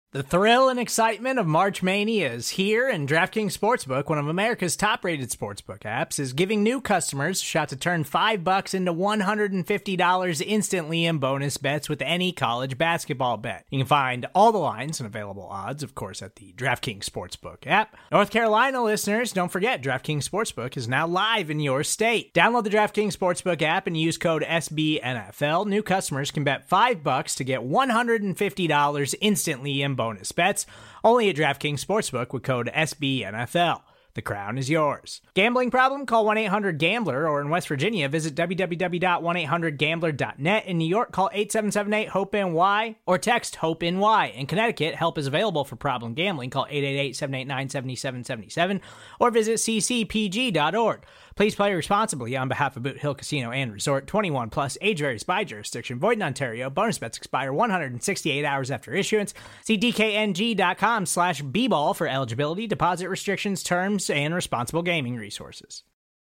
The thrill and excitement of March Mania is here, and DraftKings Sportsbook, one of America's top-rated sportsbook apps, is giving new customers a shot to turn $5 into $150 instantly in bonus bets with any college basketball bet. You can find all the lines and available odds, of course, at the DraftKings Sportsbook app. North Carolina listeners, don't forget, DraftKings Sportsbook is now live in your state. Download the DraftKings Sportsbook app and use code SBNFL. New customers can bet $5 to get $150 instantly in bonus bets, only at DraftKings Sportsbook with code SBNFL. The crown is yours. Gambling problem? Call 1-800-GAMBLER, or in West Virginia, visit www.1800gambler.net. In New York, call 877-8-HOPE-NY or text HOPE-NY. In Connecticut, help is available for problem gambling. Call 888-789-7777 or visit ccpg.org. Please play responsibly on behalf of Boot Hill Casino and Resort. 21 plus, age varies by jurisdiction. Void in Ontario. Bonus bets expire 168 hours after issuance. See dkng.com/bball for eligibility, deposit restrictions, terms, and responsible gaming resources.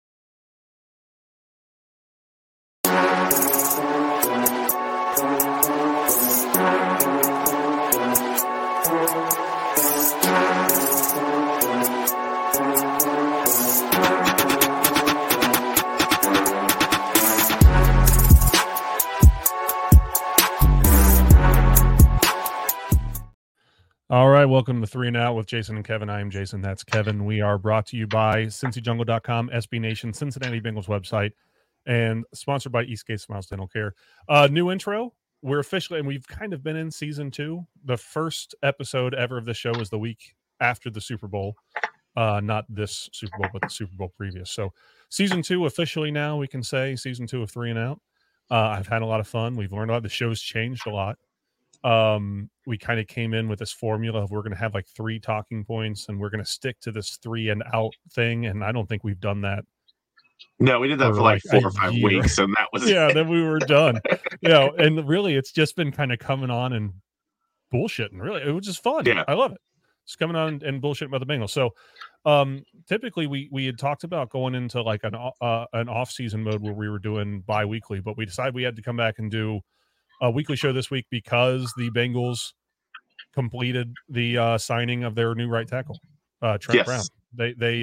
All right, welcome to 3 and Out with Jason and Kevin. I am Jason. That's Kevin. We are brought to you by CincyJungle.com, SB Nation, Cincinnati Bengals website, and sponsored by Eastgate Smiles Dental Care. New intro. We're officially, and we've kind of been in season 2. The first episode ever of the show was the week after the Super Bowl. Not this Super Bowl, but the Super Bowl previous. So season 2 officially now, we can say season 2 of 3 and Out. I've had a lot of fun. We've learned a lot. The show's changed a lot. We kind of came in with this formula of we're going to have like 3 talking points and we're going to stick to this 3 and out thing. And I don't think we've done that. No, we did that for like 4 or 5 weeks, and that was then we were done. And really it's just been kind of coming on and bullshitting. Really, it was just fun. I love it. It's coming on and bullshitting about the Bengals. So typically we had talked about going into like an off-season mode where we were doing bi-weekly, but we decided we had to come back and do a weekly show this week because the Bengals completed the signing of their new right tackle, Trent Brown. They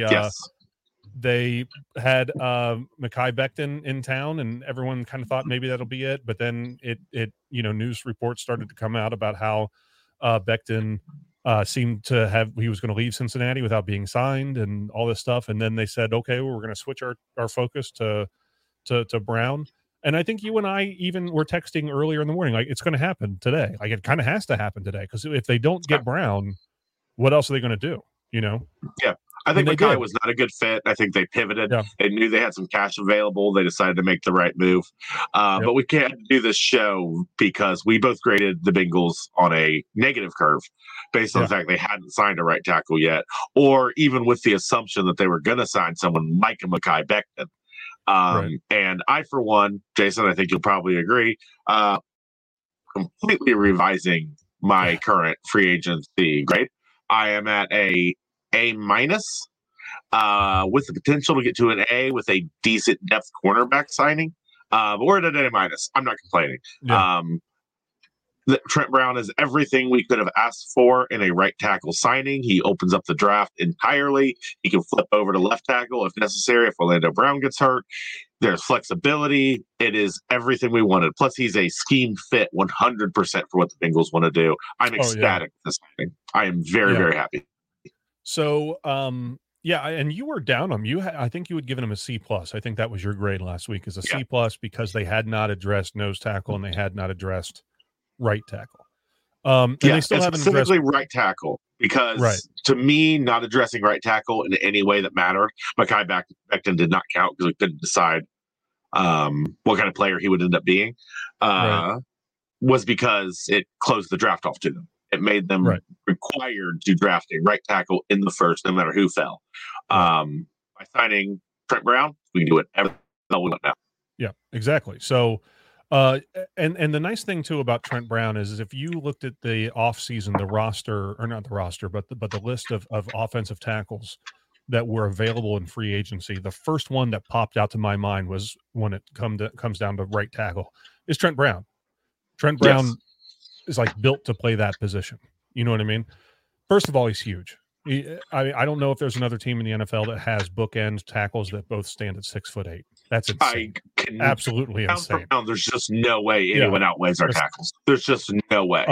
had Mekhi Becton in town, and everyone kind of thought maybe that'll be it. But then it news reports started to come out about how Becton seemed to have he was going to leave Cincinnati without being signed and all this stuff. And then they said, okay, well, we're going to switch our focus to Brown. And I think you and I even were texting earlier in the morning, like, it's going to happen today. Like, it kind of has to happen today, because if they don't get Brown, what else are they going to do? Yeah. I think Mekhi was not a good fit. I think they pivoted. Yeah. They knew they had some cash available. They decided to make the right move. But we can't do this show because we both graded the Bengals on a negative curve based on the fact they hadn't signed a right tackle yet, or even with the assumption that they were going to sign someone like a Mekhi Becton. And I, for one, Jason, I think you'll probably agree, completely revising my current free agency grade. I am at A- with the potential to get to an A with a decent depth cornerback signing. But we're at an A-. I'm not complaining. Yeah. Trent Brown is everything we could have asked for in a right tackle signing. He opens up the draft entirely. He can flip over to left tackle if necessary, if Orlando Brown gets hurt. There's flexibility. It is everything we wanted. Plus, he's a scheme fit 100% for what the Bengals want to do. I'm ecstatic with this signing. I am very, very happy. So, and you were down on him. I think you had given him a C+. I think that was your grade last week, is a C+, because they had not addressed nose tackle and they had not addressed right tackle. And they still haven't specifically right tackle, because to me, not addressing right tackle in any way that mattered. Mekhi Becton did not count because we couldn't decide what kind of player he would end up being. Was because it closed the draft off to them. It made them required to draft a right tackle in the first, no matter who fell. By signing Trent Brown, we can do whatever we want now. Yeah, exactly. So, and the nice thing too about Trent Brown is if you looked at the offseason, the roster, or not the roster, but the list of offensive tackles that were available in free agency, the first one that popped out to my mind was, when it comes down to right tackle, is Trent Brown. Trent Brown is like built to play that position. You know what I mean? First of all, he's huge. I don't know if there's another team in the NFL that has bookend tackles that both stand at 6'8". That's insane. Absolutely pound insane. for pound, there's just no way anyone outweighs our tackles. There's just no way.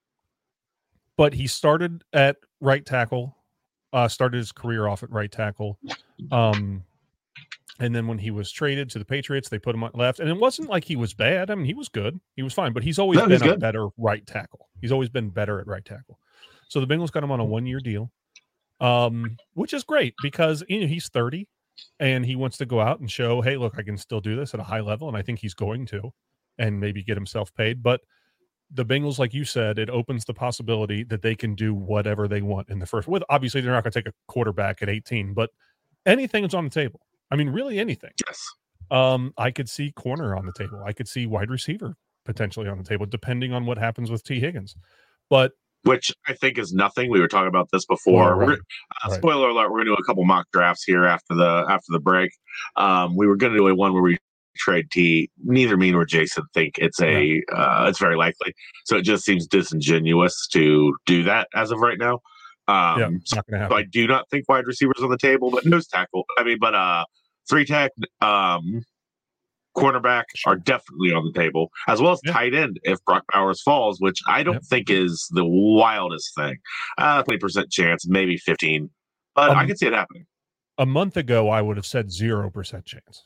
But he started at right tackle, started his career off at right tackle. And then when he was traded to the Patriots, they put him on left. And it wasn't like he was bad. I mean, he was good. He was fine. But he's always been a better right tackle. He's always been better at right tackle. So the Bengals got him on a 1-year deal, which is great because he's 30 and he wants to go out and show, hey, look, I can still do this at a high level. And I think he's going to, and maybe get himself paid. But the Bengals, like you said, it opens the possibility that they can do whatever they want in the first. With obviously, they're not going to take a quarterback at 18, but anything is on the table. I mean, really anything. Yes. I could see corner on the table. I could see wide receiver potentially on the table, depending on what happens with T. Higgins. But which I think is nothing. We were talking about this before. Right. Spoiler alert: we're going to do a couple mock drafts here after the break. We were going to do one where we trade T. Neither me nor Jason think it's it's very likely. So it just seems disingenuous to do that as of right now. It's not gonna happen. So I do not think wide receivers on the table, but nose tackle. But 3-tech, cornerback are definitely on the table, as well as tight end if Brock Bowers falls, which I don't think is the wildest thing. 20% chance, maybe 15, but I can see it happening. A month ago, I would have said 0% chance.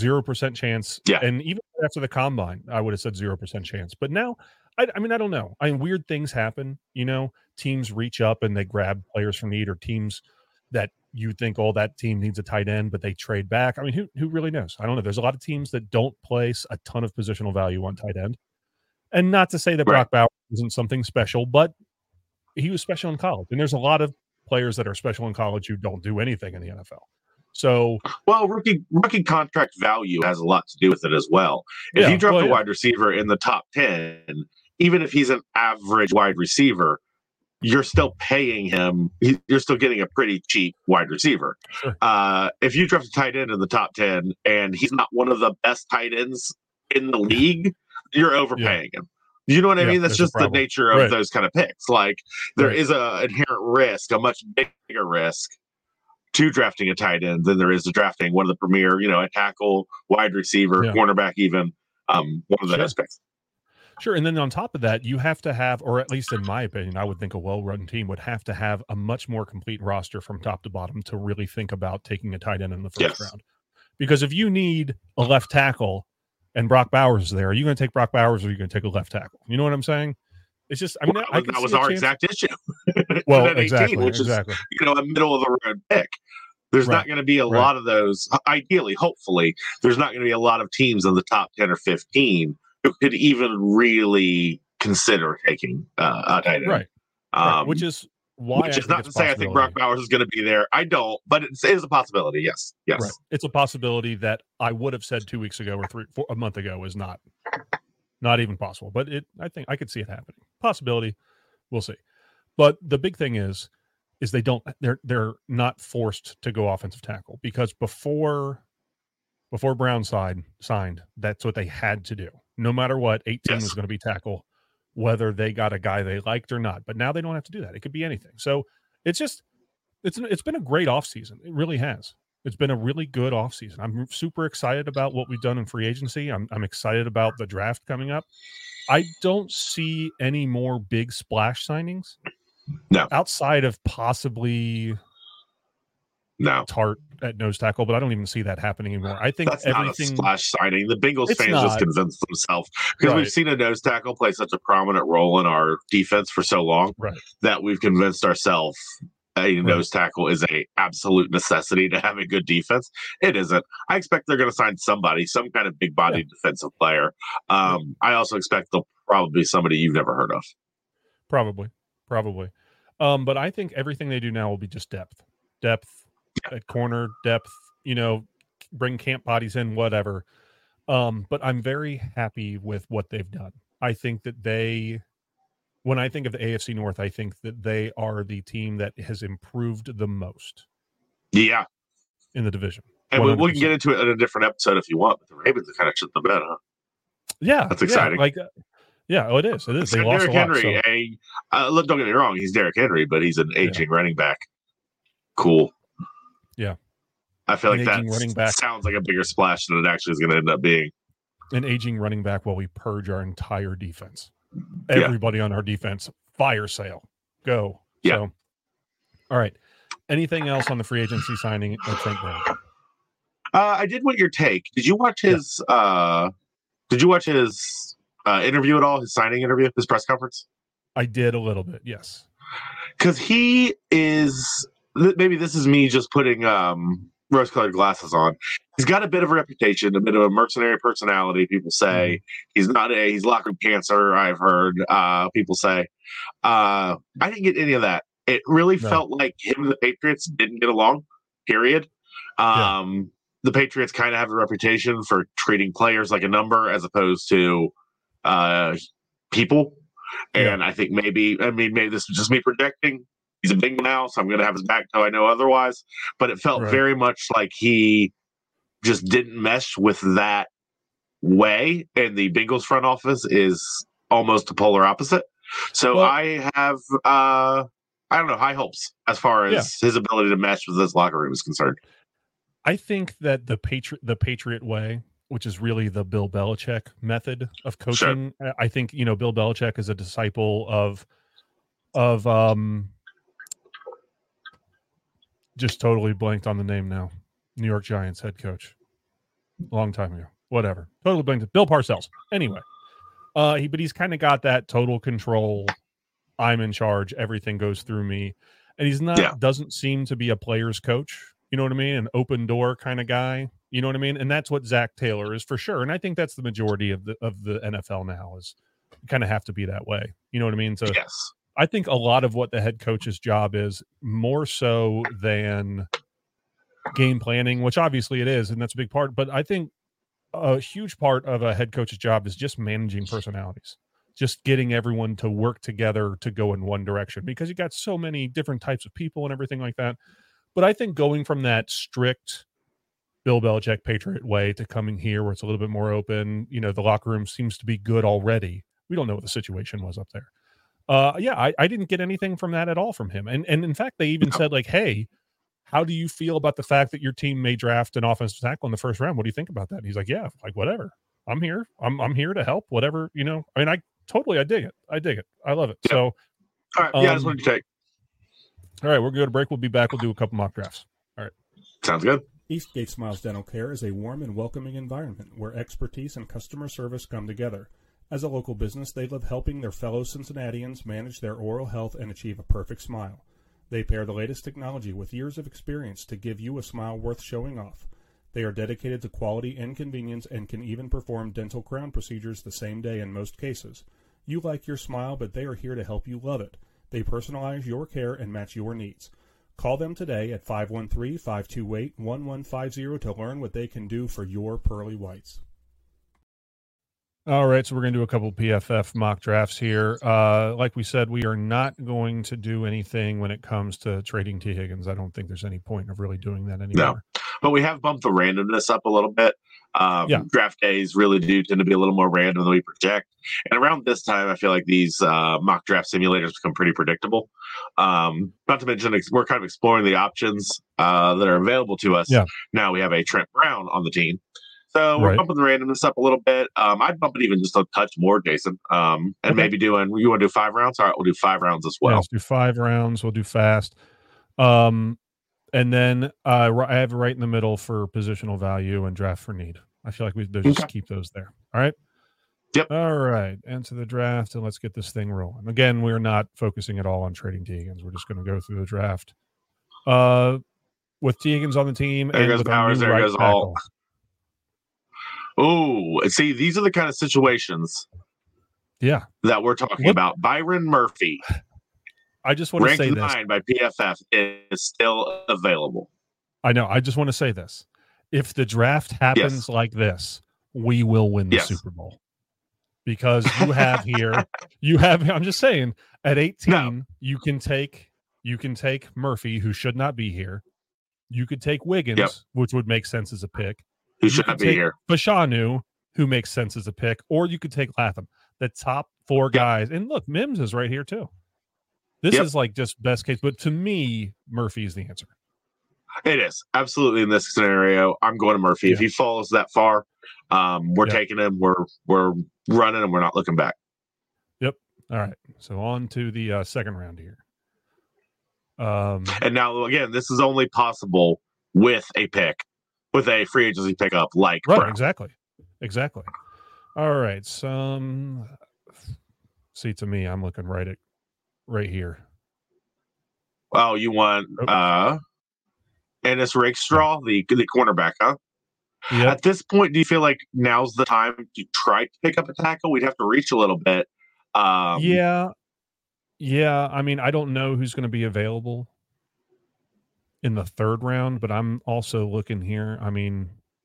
0% chance. Yeah. And even after the combine, I would have said 0% chance. But now, I don't know. Weird things happen. Teams reach up and they grab players from need, or teams that you think, that team needs a tight end, but they trade back. I mean, who really knows? I don't know. There's a lot of teams that don't place a ton of positional value on tight end. And not to say that Brock Bowers isn't something special, but he was special in college. And there's a lot of players that are special in college who don't do anything in the NFL. So, rookie contract value has a lot to do with it as well. If you draft a wide receiver in the top 10, even if he's an average wide receiver, you're still paying him. You're still getting a pretty cheap wide receiver. Sure. If you draft a tight end in the top 10 and he's not one of the best tight ends in the league, you're overpaying him. You know what I mean? That's just the nature of those kind of picks. Like there is an inherent risk, a much bigger risk to drafting a tight end than there is to drafting one of the premier, a tackle, wide receiver, cornerback, even one of those picks. Sure. And then on top of that, you have to have, or at least in my opinion, I would think a well-run team would have to have a much more complete roster from top to bottom to really think about taking a tight end in the first round. Because if you need a left tackle and Brock Bowers is there, are you going to take Brock Bowers or are you going to take a left tackle? You know what I'm saying? It's just, that was our exact issue. Well, exactly. Which is, a middle of the road pick. There's not going to be a lot of those. Ideally, hopefully, there's not going to be a lot of teams in the top 10 or 15 who could even really consider taking a tight end. Right. Which is why. Which is not to say I think Brock Bowers is going to be there. I don't, but it is a possibility. Yes. Right. It's a possibility that I would have said 2 weeks ago or a month ago is not even possible. But I think I could see it happening. Possibility. We'll see. But the big thing is they're not forced to go offensive tackle, because before Brown signed, that's what they had to do. No matter what, 18 was going to be tackle, whether they got a guy they liked or not. But now they don't have to do that. It could be anything. So it's been a great offseason. It really has. It's been a really good offseason. I'm super excited about what we've done in free agency. I'm excited about the draft coming up. I don't see any more big splash signings. No. Outside of possibly Tart at nose tackle, but I don't even see that happening anymore. I think that's not a splash signing. The Bengals fans just convinced themselves, because we've seen a nose tackle play such a prominent role in our defense for so long that we've convinced ourselves a nose tackle is a absolute necessity to have a good defense. It isn't. I expect they're going to sign somebody, some kind of big body defensive player. I also expect they'll probably be somebody you've never heard of. Probably. But I think everything they do now will be just depth at corner, depth, bring camp bodies in, whatever. But I'm very happy with what they've done. I think that when I think of the AFC North, I think that they are the team that has improved the most. Yeah. In the division. And we can get into it in a different episode if you want, but the Ravens have kind of shut the bed, huh? Yeah. That's exciting. Yeah, oh, it is. It is. They lost Derrick a lot. Henry, look, don't get me wrong, he's Derrick Henry, but he's an aging running back. Cool. Yeah. I feel like aging running back sounds like a bigger splash than it actually is going to end up being. An aging running back while we purge our entire defense. Everybody on our defense, fire sale. Go. Yeah. So, all right. Anything else on the free agency signing of Trent Brown? I did want your take. Did you watch his interview at all? His signing interview, his press conference? I did a little bit, yes. Because he is, maybe this is me just putting rose-colored glasses on. He's got a bit of a reputation, a bit of a mercenary personality. People say he's locked with cancer. I've heard people say. I didn't get any of that. It really felt like him and the Patriots didn't get along. Period. The Patriots kind of have a reputation for treating players like a number as opposed to people. And I think maybe this is just me projecting. He's a Bengal now, so I'm going to have his back till I know otherwise. But it felt very much like he just didn't mesh with that way. And the Bengals front office is almost the polar opposite. So I have, I don't know, high hopes as far as his ability to mesh with this locker room is concerned. I think that the Patriot way, which is really the Bill Belichick method of coaching. Sure. I think, Bill Belichick is a disciple of just totally blanked on the name now. New York Giants head coach. A long time ago. Whatever. Totally blanked. Bill Parcells. Anyway. But he's kind of got that total control. I'm in charge. Everything goes through me. And he's not, doesn't seem to be a player's coach. You know what I mean? An open door kind of guy. You know what I mean? And that's what Zach Taylor is for sure. And I think that's the majority of the NFL now is kind of have to be that way. You know what I mean? So I think a lot of what the head coach's job is more so than game planning, which obviously it is. And that's a big part. But I think a huge part of a head coach's job is just managing personalities, just getting everyone to work together to go in one direction because you got so many different types of people and everything like that. But I think going from that strict Bill Belichick Patriot way to coming here where it's a little bit more open, the locker room seems to be good already. We don't know what the situation was up there. I didn't get anything from that at all from him. And in fact, they even said like, hey, how do you feel about the fact that your team may draft an offensive tackle in the first round? What do you think about that? And he's like, yeah, like whatever. I'm here. I'm here to help. Whatever, I mean, I dig it. I dig it. I love it. Yeah. So, all right. Yeah, that's what you take. All right, we're going to break. We'll be back. We'll do a couple mock drafts. All right. Sounds good. Eastgate Smiles Dental Care is a warm and welcoming environment where expertise and customer service come together. As a local business, they love helping their fellow Cincinnatians manage their oral health and achieve a perfect smile. They pair the latest technology with years of experience to give you a smile worth showing off. They are dedicated to quality and convenience and can even perform dental crown procedures the same day in most cases. You like your smile, but they are here to help you love it. They personalize your care and match your needs. Call them today at 513-528-1150 to learn what they can do for your pearly whites. All right, so we're going to do a couple PFF mock drafts here. Like we said, we are not going to do anything when it comes to trading T. Higgins. I don't think there's any point of really doing that anymore. No, but we have bumped the randomness up a little bit. Draft days really do tend to be a little more random than we project. And around this time, I feel like these mock draft simulators become pretty predictable. Not to mention, we're kind of exploring the options that are available to us. Yeah. Now we have a Trent Brown on the team. So we're bumping the randomness up a little bit. I'd bump it even just a touch more, Jason. Maybe you want to do 5 rounds? All right, we'll do 5 rounds as well. Yeah, let's do 5 rounds. We'll do fast. And then I have it right in the middle for positional value and draft for need. I feel like we just keep those there. All right? Yep. All right. Enter the draft, and let's get this thing rolling. Again, we're not focusing at all on trading T. Higgins. We're just going to go through the draft. With T. Higgins on the team. There goes Powers. There goes all. Oh, see, these are the kind of situations that we're talking about. Byron Murphy, I just want to say this. Ranked 9 by PFF is still available. I know. I just want to say this. If the draft happens like this, we will win the Super Bowl. Because you have here, I'm just saying, at 18, you can take Murphy, who should not be here. You could take Wiggins, which would make sense as a pick. Who should not be here? Fashanu, who makes sense as a pick, or you could take Latham. The top 4 guys. And look, Mims is right here too. This is like just best case, but to me, Murphy is the answer. It is absolutely in this scenario. I'm going to Murphy. Yeah. If he falls that far, we're taking him. We're running, and we're not looking back. Yep. All right. So on to the second round here. And now again, this is only possible with a free agency pickup like right. Brown. Exactly. All right. See, to me, I'm looking right here. Oh, you want Ennis Rakestraw, the cornerback, huh? Yep. At this point, do you feel like now's the time to try to pick up a tackle? We'd have to reach a little bit. Yeah. I mean, I don't know who's going to be available in the third round, but I'm also looking here. I mean,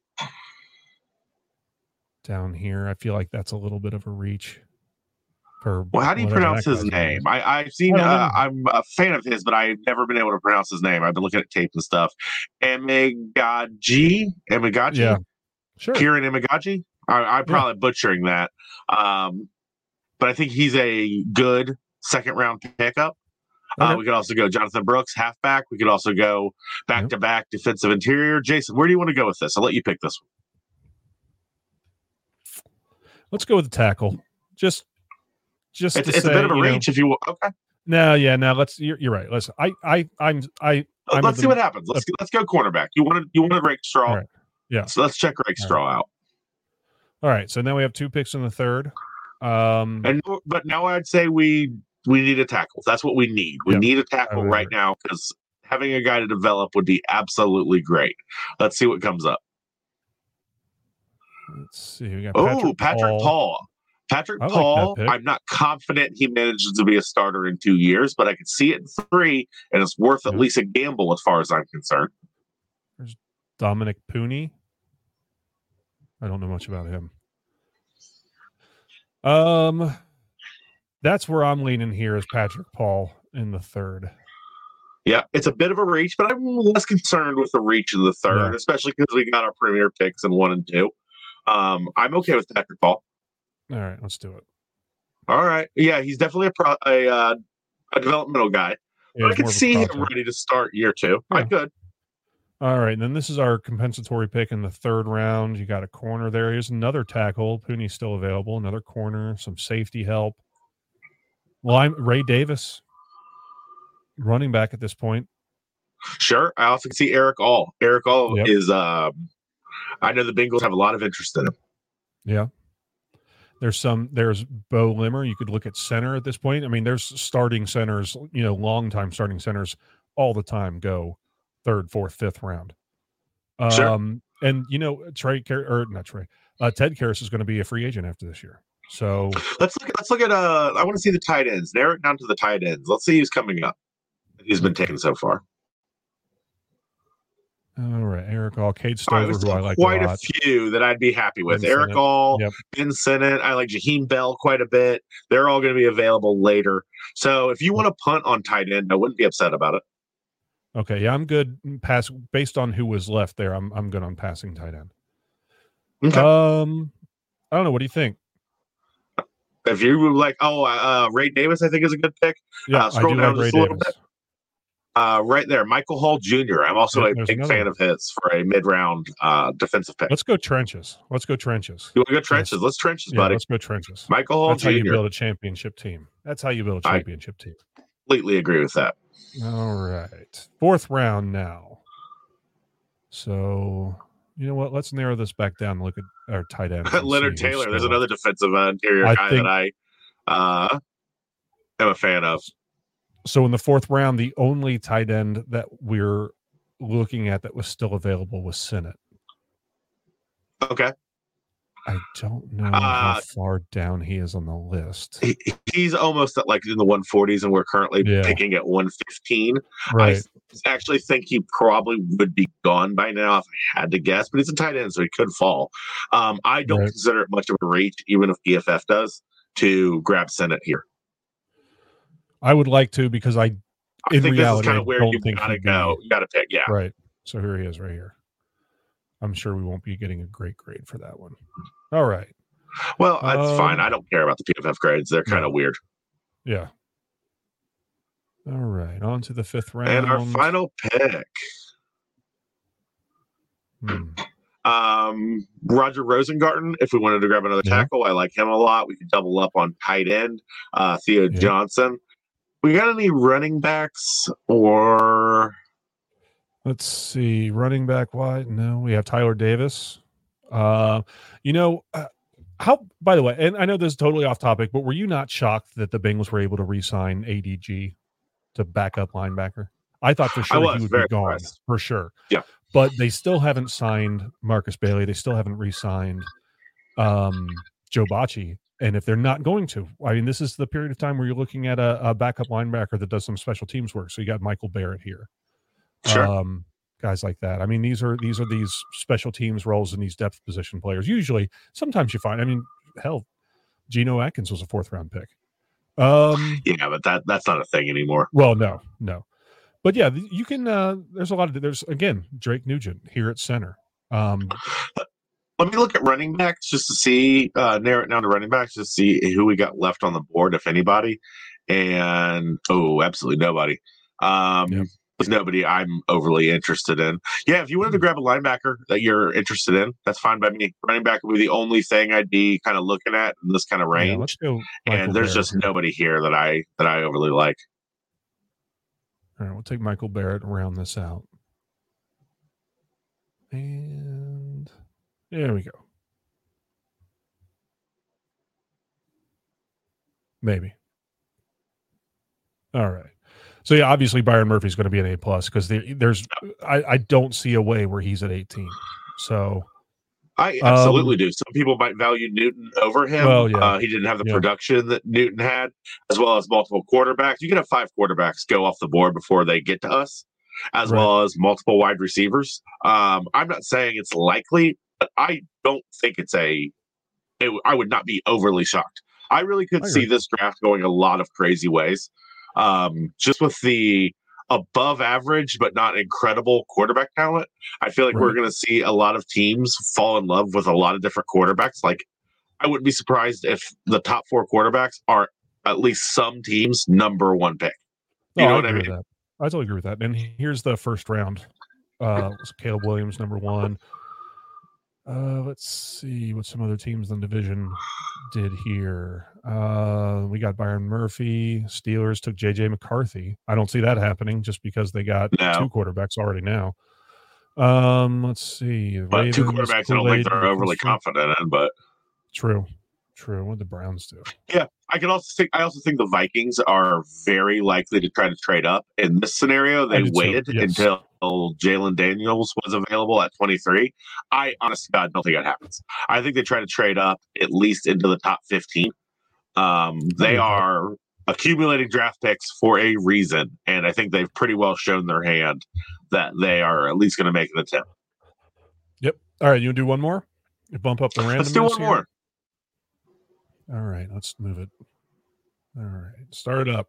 down here, I feel like that's a little bit of a reach. Well, how do you pronounce his name? I've seen. I'm a fan of his, but I've never been able to pronounce his name. I've been looking at tape and stuff. Emagaji. Yeah, sure. Kieran Emagaji. I'm probably butchering that, but I think he's a good second round pickup. Okay. We could also go Jonathan Brooks, halfback. We could also go back to back defensive interior. Jason, where do you want to go with this? I'll let you pick this one. Let's go with the tackle. Just it's a bit of a reach if you will. Okay. No. You're right. Listen, let's see what happens. Let's go cornerback. You wanted Rakestraw. Right. Yeah. So let's check Rakestraw out. All right. So now we have 2 picks in the third. But now I'd say we need a tackle. That's what we need. We need a tackle right now because having a guy to develop would be absolutely great. Let's see what comes up. Let's see. We got Patrick Paul. Patrick Paul, I'm not confident he manages to be a starter in 2 years, but I can see it in 3, and it's worth at least a gamble as far as I'm concerned. There's Dominic Pooney. I don't know much about him. That's where I'm leaning here is Patrick Paul in the third. Yeah, it's a bit of a reach, but I'm less concerned with the reach in the third, especially because we got our premier picks in 1 and 2. I'm okay with Patrick Paul. All right, let's do it. All right. Yeah, he's definitely a developmental guy. Yeah, I could see him ready to start year 2. Yeah. I could. All right, and then this is our compensatory pick in the third round. You got a corner there. Here's another tackle. Pooney's still available. Another corner, some safety help. Well, I'm Ray Davis, running back at this point. Sure. I also can see Eric All. Eric All is I know the Bengals have a lot of interest in him. Yeah. There's Bo Limmer. You could look at center at this point. I mean, there's starting centers, long-time starting centers all the time go 3rd, 4th, 5th round. Sure. And, Ted Karras is going to be a free agent after this year. So let's look at I want to see the tight ends. Narrow it down to the tight ends. Let's see who's coming up. He's been taken so far. All right, Eric All, Cade Stover, who I like quite a few that I'd be happy with. Ben Eric Sinnott. All, Yep. Ben Sinnott. I like Jaheim Bell quite a bit. They're all going to be available later. So if you want to punt on tight end, I wouldn't be upset about it. Okay, yeah, I'm good. Based on who was left there, I'm good on passing tight end. Okay. I don't know. What do you think? If you were like, Ray Davis, I think is a good pick. Yeah, scroll down just a little bit. Right there, Michael Hall Jr. I'm also a big fan of his for a mid-round defensive pick. Let's go trenches. You want to go trenches? Let's trenches, buddy. Let's go trenches. Michael Hall That's Jr. how you build a championship team. I completely agree with that. All right. 4th round now. So, you know what? Let's narrow this back down and look at our tight end. Leonard Taylor. There's another defensive interior guy that I am a fan of. So in the 4th round, the only tight end that we're looking at that was still available was Sinnott. Okay. I don't know how far down he is on the list. He's almost at in the 140s, and we're currently picking at 115. Right. I actually think he probably would be gone by now if I had to guess, but he's a tight end, so he could fall. I don't consider it much of a reach, even if PFF does, to grab Sinnott here. I would like to because I think reality, this is kind of where you got to go. You got to pick, Right. So here he is right here. I'm sure we won't be getting a great grade for that one. All right. Well, that's fine. I don't care about the PFF grades. They're kind of weird. Yeah. All right. On to the 5th round. And our final pick. Roger Rosengarten, if we wanted to grab another tackle. I like him a lot. We could double up on tight end. Theo Johnson. We got any running backs or... Let's see. Running back wide? No. We have Tyler Davis. How, by the way, and I know this is totally off topic, but were you not shocked that the Bengals were able to re-sign ADG to backup linebacker? I thought for sure he would be gone, for sure. Yeah. But they still haven't signed Marcus Bailey. They still haven't re-signed Joe Bacci. And if they're not going to, I mean, this is the period of time where you're looking at a backup linebacker that does some special teams work. So you got Michael Barrett here. Sure. Guys like that. I mean, these are these special teams roles and these depth position players. Usually, sometimes you find, I mean, hell, Geno Atkins was a 4th round pick. Yeah, but that's not a thing anymore. Well, no. But yeah, you can, there's again, Drake Nugent here at center. Let me look at running backs just to see, narrow it down to running backs, just to see who we got left on the board, if anybody. And, absolutely nobody. There's nobody I'm overly interested in. Yeah, if you wanted to grab a linebacker that you're interested in, that's fine by me. Running back would be the only thing I'd be kind of looking at in this kind of range. Let's go. And there's just nobody here that I overly like. All right, we'll take Michael Barrett and round this out. And there we go. Maybe. All right. So yeah, obviously Byron Murphy's going to be an A+ because I don't see a way where he's at 18. So I absolutely do. Some people might value Newton over him. Well, yeah. He didn't have the production that Newton had, as well as multiple quarterbacks. You can have 5 quarterbacks go off the board before they get to us, as well as multiple wide receivers. I'm not saying it's likely, but I don't think I would not be overly shocked. I really could see this draft going a lot of crazy ways. Just with the above average but not incredible quarterback talent, I feel like we're going to see a lot of teams fall in love with a lot of different quarterbacks. Like, I wouldn't be surprised if the top 4 quarterbacks are at least some teams' number 1 pick. You know what I mean? I totally agree with that. And here's the 1st round. Caleb Williams, number 1. Let's see what some other teams in the division did here. We got Byron Murphy. Steelers took J.J. McCarthy. I don't see that happening just because they got 2 quarterbacks already now. Let's see. But Ravens, 2 quarterbacks I don't think they're overly confident in, but True. What did the Browns do? Yeah, I also think the Vikings are very likely to try to trade up. In this scenario, they waited until Jalen Daniels was available at 23. I honestly God don't think that happens. I think they try to trade up at least into the top 15. They are accumulating draft picks for a reason, and I think they've pretty well shown their hand that they are at least going to make an attempt. Yep. All right, you want to do one more? You bump up the randomness. Let's do one more. All right, let's move it. All right, start it up.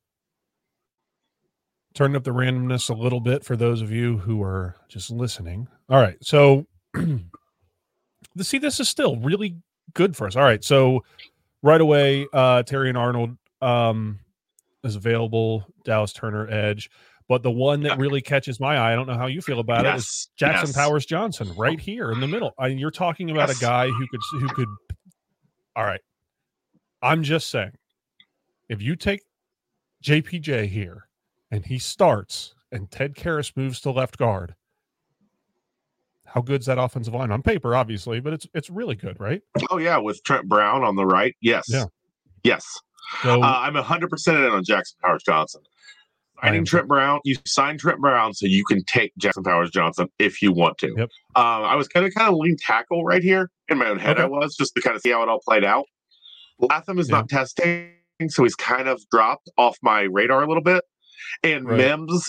Turn up the randomness a little bit for those of you who are just listening. All right, so this is still really good for us. All right, so right away, Terrion Arnold is available, Dallas Turner edge. But the one that really catches my eye, I don't know how you feel about it, is Jackson Powers Johnson right here in the middle. I mean, you're talking about a guy who could. All right. I'm just saying, if you take JPJ here and he starts and Ted Karras moves to left guard, how good's that offensive line on paper, obviously, but it's really good, right? Oh, yeah, with Trent Brown on the right. Yes. Yeah. Yes. So, I'm 100% in on Jackson Powers Johnson. Trent Brown, you signed Trent Brown so you can take Jackson Powers Johnson if you want to. Yep. I was kind of lean tackle right here in my own head. I was just to kind of see how it all played out. Latham is not testing, so he's kind of dropped off my radar a little bit. And Mims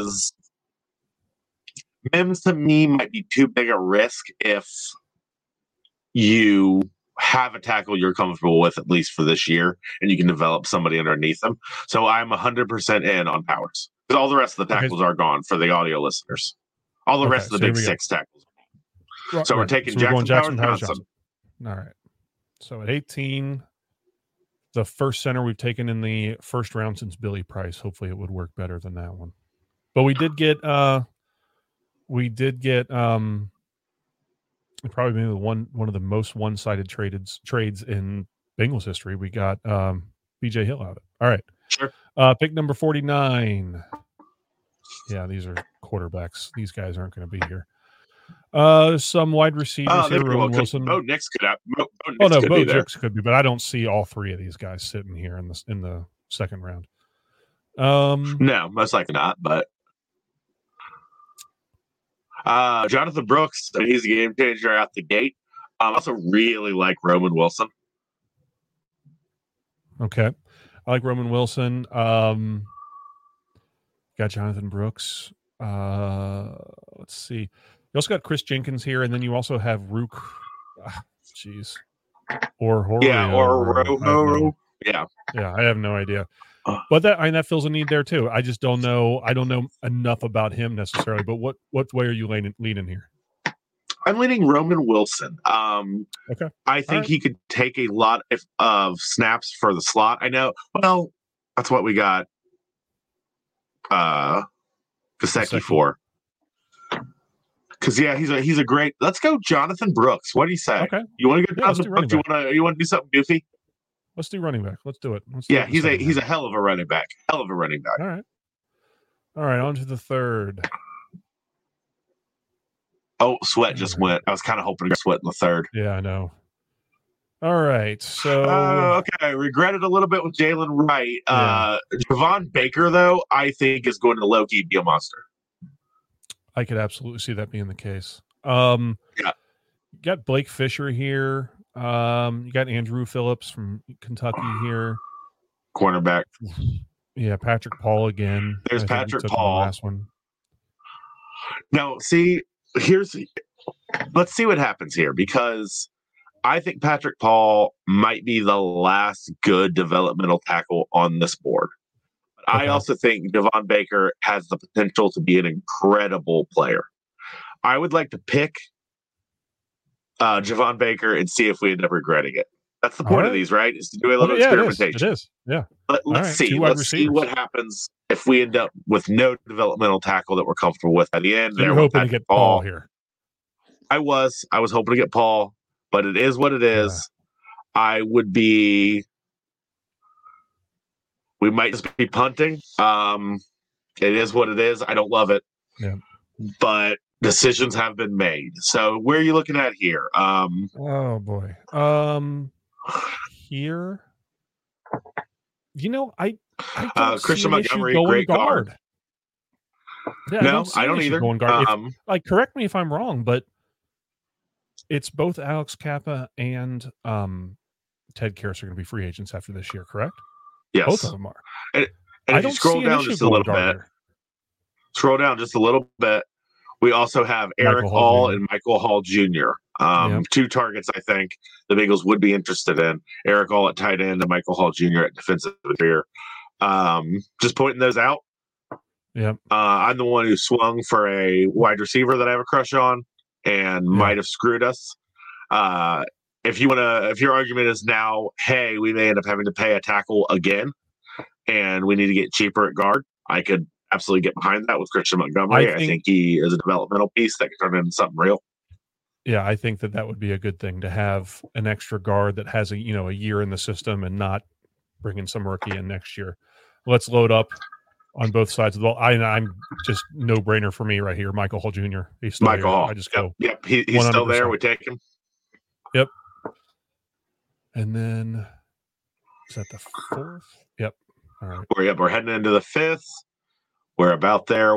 to me might be too big a risk if you have a tackle you're comfortable with, at least for this year, and you can develop somebody underneath them. So I'm 100% in on Powers. Because all the rest of the tackles are gone for the audio listeners. All the rest of the big 6 tackles. So we're taking Jackson Powers Johnson. All right. So at 18, the first center we've taken in the first round since Billy Price. Hopefully it would work better than that one. But we did get probably maybe one of the most one-sided trades in Bengals history. We got BJ Hill out of it. All right. Sure. Pick number 49. Yeah, these are quarterbacks. These guys aren't going to be here. Some wide receivers here. Roman Wilson. Bo Nix could have. Bo Nix could be, but I don't see all three of these guys sitting here in the second round. No, most likely not. But Jonathan Brooks, he's a game changer out the gate. I also really like Roman Wilson. Okay, I like Roman Wilson. Got Jonathan Brooks. Let's see. You also got Chris Jenkins here, and then you also have Rook. Or Rojo. Yeah. I have no idea. But that fills a need there too. I just don't know. I don't know enough about him necessarily. But what way are you leaning here? I'm leaning Roman Wilson. Okay. I think he could take a lot of snaps for the slot. I know. Well, that's what we got. Gesicki for. Because he's a great. Let's go, Jonathan Brooks. What do you say? Okay. You want to go Jonathan Brooks? You want to do something goofy? Let's do running back. Let's do it. He's a hell of a running back. All right. On to the third. Oh, Sweat just went. I was kind of hoping to get Sweat in the third. Yeah, I know. All right. So okay, regretted a little bit with Jalen Wright. Javon Baker, though, I think is going to low-key be a monster. I could absolutely see that being the case. You got Blake Fisher here. You got Andrew Phillips from Kentucky here. Cornerback. Yeah, Patrick Paul again. There's Patrick Paul. The last one. Now, let's see what happens here, because I think Patrick Paul might be the last good developmental tackle on this board. Okay. I also think Javon Baker has the potential to be an incredible player. I would like to pick Javon Baker and see if we end up regretting it. That's the point of these, right? Is to do a little experimentation. It is. Yeah. But let's see. Let's see what happens if we end up with no developmental tackle that we're comfortable with at the end. So you're hoping to get Paul here. I was hoping to get Paul, but it is what it is. Yeah. I would be. We might just be punting. It is what it is. I don't love it. Yeah. But decisions have been made. So where are you looking at here? Oh boy. Here. I don't Christian see Montgomery, great guard. Yeah, no, I don't either. Going guard. Correct me if I'm wrong, but it's both Alex Kappa and Ted Karras are going to be free agents after this year, correct? Yes. Both of them are. And if you scroll down just a little bit, we also have Eric Hall and Michael Hall Jr. Two targets I think the Bengals would be interested in. Eric Hall at tight end and Michael Hall Jr. at defensive interior. Just pointing those out. Yeah. I'm the one who swung for a wide receiver that I have a crush on and might have screwed us. If your argument is now, hey, we may end up having to pay a tackle again and we need to get cheaper at guard, I could absolutely get behind that with Christian Montgomery. I think he is a developmental piece that could turn into something real. Yeah, I think that would be a good thing to have an extra guard that has a year in the system and not bringing some rookie in next year. Let's load up on both sides of the ball. I'm just no brainer for me right here. Michael Hall Jr. He's still Michael here. Hall. I just go. Yep. He's 100%. Still there. We take him. Yep. And then is that the fourth? Yep. All right. We're heading into the fifth. We're about there,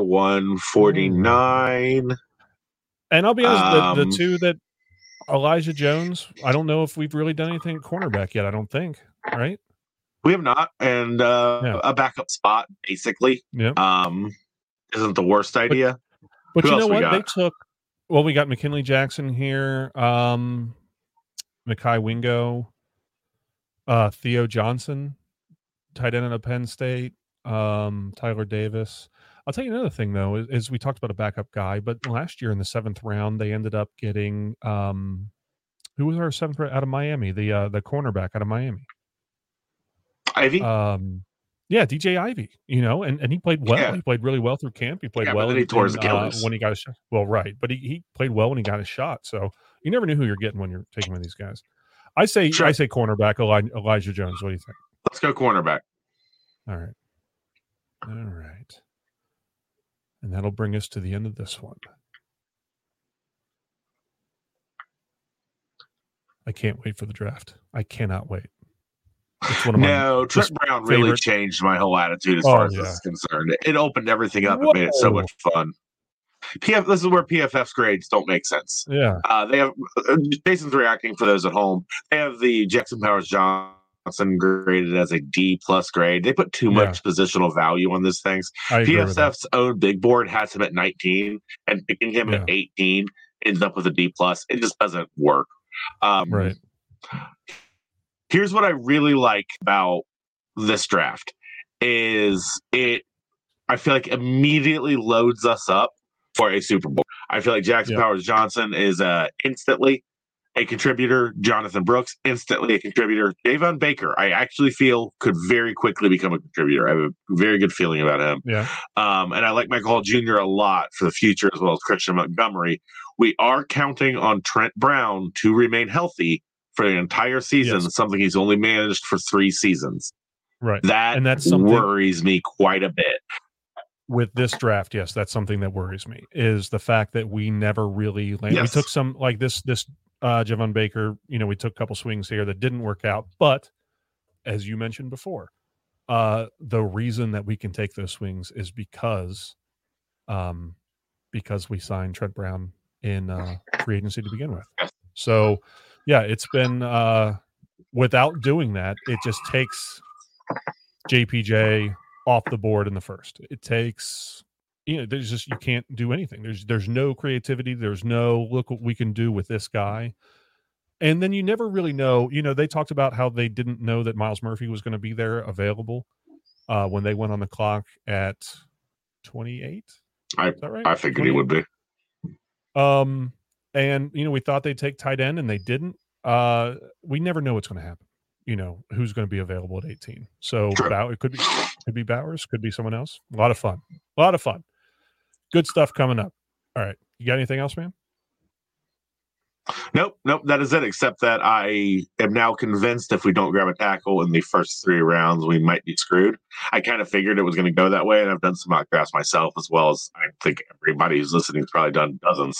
149. And I'll be honest, the two that Elijah Jones, I don't know if we've really done anything at cornerback yet. I don't think, right? We have not. And a backup spot, basically, isn't the worst idea. But you know what? They took, we got McKinley Jackson here, Mekhi Wingo, Theo Johnson, tight end of Penn State, Tyler Davis. I'll tell you another thing, though, is we talked about a backup guy, but last year in the 7th round, they ended up getting who who was our 7th out of Miami? The cornerback out of Miami. Ivy. Yeah, DJ Ivy. And he played well. Yeah. He played really well through camp. He played well. But then he tore his Achilles when he got a shot. Well, right, but he played well when he got a shot. So you never knew who you're getting when you're taking one of these guys. I say cornerback Elijah Jones. What do you think? Let's go cornerback. All right. And that'll bring us to the end of this one. I can't wait for the draft. I cannot wait. It's one of Trent Brown really changed my whole attitude as far as this is concerned. It opened everything up and made it so much fun. This is where PFF's grades don't make sense. Yeah. They have Jason's reacting for those at home. They have the Jackson Powers Johnson graded as a D+ grade. They put too much positional value on these things. PFF's own big board has him at 19, and picking him at 18 ends up with a D+. It just doesn't work. Right. Here's what I really like about this draft is I feel like immediately loads us up for a Super Bowl. I feel like Jackson Powers Johnson is instantly a contributor. Jonathan Brooks, instantly a contributor. Javon Baker, I actually feel could very quickly become a contributor. I have a very good feeling about him. Yeah. And I like Michael Hall Jr. a lot for the future, as well as Christian Montgomery. We are counting on Trent Brown to remain healthy for the entire season, something he's only managed for 3 seasons. Right. That's worries me quite a bit. With this draft, yes, that's something that worries me, is the fact that we never really landed. Yes. We took some, like this Javon Baker, we took a couple swings here that didn't work out. But as you mentioned before, the reason that we can take those swings is because we signed Trent Brown in free agency to begin with. So, yeah, it's been without doing that, it just takes JPJ off the board in the first. It takes, there's just, you can't do anything. There's no creativity. There's no look what we can do with this guy. And then you never really know. They talked about how they didn't know that Myles Murphy was going to be there available when they went on the clock at 28. Is that right? I figured he would be. And we thought they'd take tight end, and they didn't. We never know what's going to happen. Who's going to be available at 18. So it could be Bowers, could be someone else. A lot of fun. Good stuff coming up. All right. You got anything else, man? Nope. That is it, except that I am now convinced if we don't grab a tackle in the first 3 rounds, we might be screwed. I kind of figured it was going to go that way, and I've done some mock drafts myself, as well as I think everybody who's listening has probably done dozens.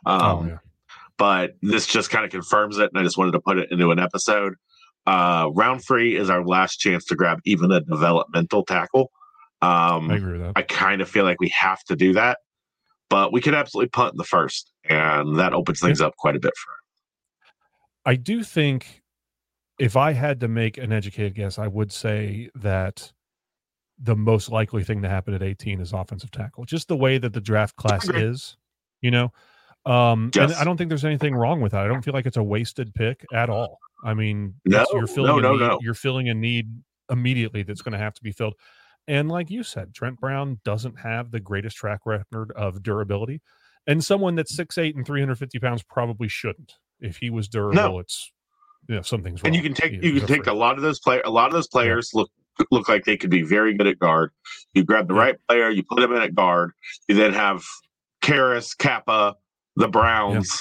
But this just kind of confirms it, and I just wanted to put it into an episode. Round 3 is our last chance to grab even a developmental tackle. I agree with that. I kind of feel like we have to do that, but we could absolutely punt in the first, and that opens things up quite a bit for us. I do think if I had to make an educated guess, I would say that the most likely thing to happen at 18 is offensive tackle. Just the way that the draft class is, And I don't think there's anything wrong with that. I don't feel like it's a wasted pick at all. I mean, you're filling a need immediately that's going to have to be filled. And like you said, Trent Brown doesn't have the greatest track record of durability, and someone that's 6'8" and 350 pounds probably shouldn't. If he was durable, it's something's wrong. And you can take a lot of those players look like they could be very good at guard. You grab the right player, you put him in at guard. You then have Karras, Kappa, the Browns,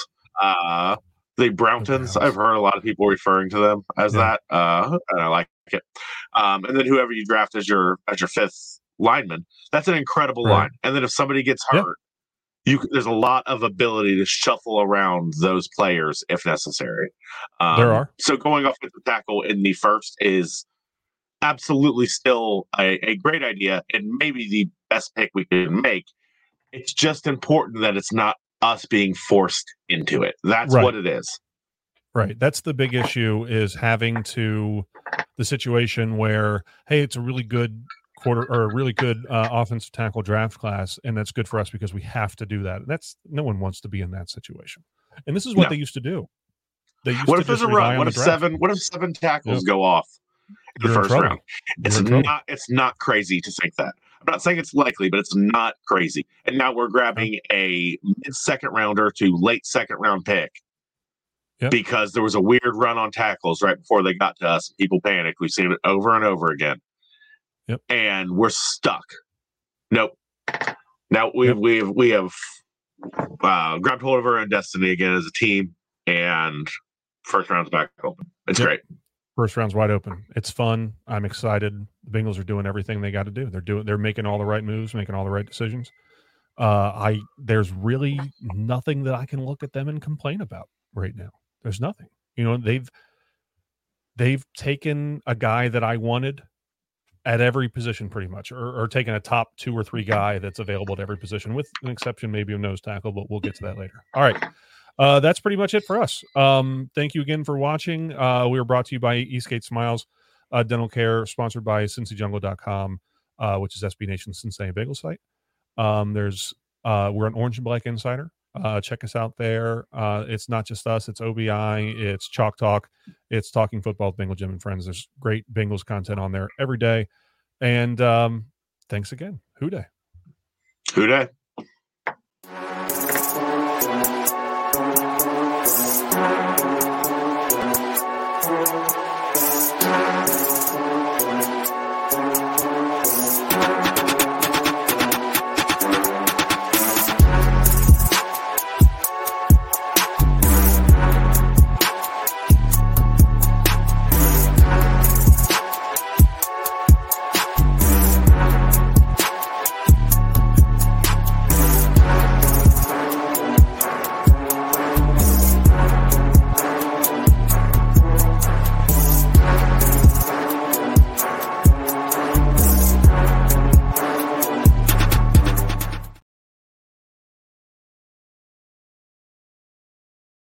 the Browntons. I've heard a lot of people referring to them as that, and I like it. And then whoever you draft as your 5th lineman, that's an incredible line. And then if somebody gets hurt, there's a lot of ability to shuffle around those players if necessary. There are. So going off with the tackle in the first is absolutely still a great idea, and maybe the best pick we can make. It's just important that it's not us being forced into it. That's what it is. Right. That's the big issue, is having the situation where, hey, it's a really good offensive tackle draft class, and that's good for us because we have to do that. No one wants to be in that situation. And this is what they used to do. What if there's a run? What if 7 tackles go off in the first round? It's not crazy to think that. I'm not saying it's likely, but it's not crazy. And now we're grabbing a mid-second rounder to late second round pick because there was a weird run on tackles right before they got to us. People panicked. We've seen it over and over again. Yep. And we're stuck. Nope. Now we have grabbed hold of our own destiny again as a team, and first round's back open. It's great. First round's wide open. It's fun. I'm excited. The Bengals are doing everything they got to do. They're making all the right moves, making all the right decisions. There's really nothing that I can look at them and complain about right now. There's nothing. They've taken a guy that I wanted at every position pretty much, or taken a top 2 or 3 guy that's available at every position, with an exception maybe of nose tackle, but we'll get to that later. All right. That's pretty much it for us. Thank you again for watching. We are brought to you by Eastgate Smiles Dental Care, sponsored by CincyJungle.com, which is SB Nation's Cincinnati Bagel site. We're an Orange and Black Insider. Check us out there. It's not just us. It's OBI. It's Chalk Talk. It's Talking Football with Bengal Jim and Friends. There's great Bengals content on there every day. And thanks again. Hoo day. Hoo day.